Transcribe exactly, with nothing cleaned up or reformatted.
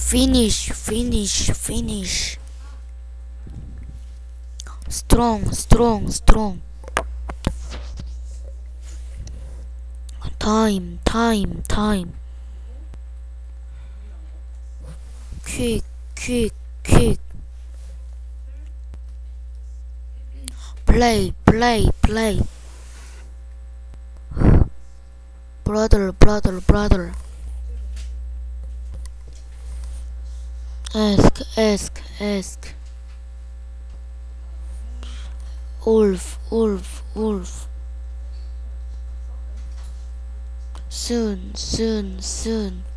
Finish, finish, finish. Strong, strong, strong. Time, time, time. Quick, quick, quick. Play, play, play. Brother, brother, brother. Ask, ask, ask. Wolf, wolf, wolf. Soon, soon, soon.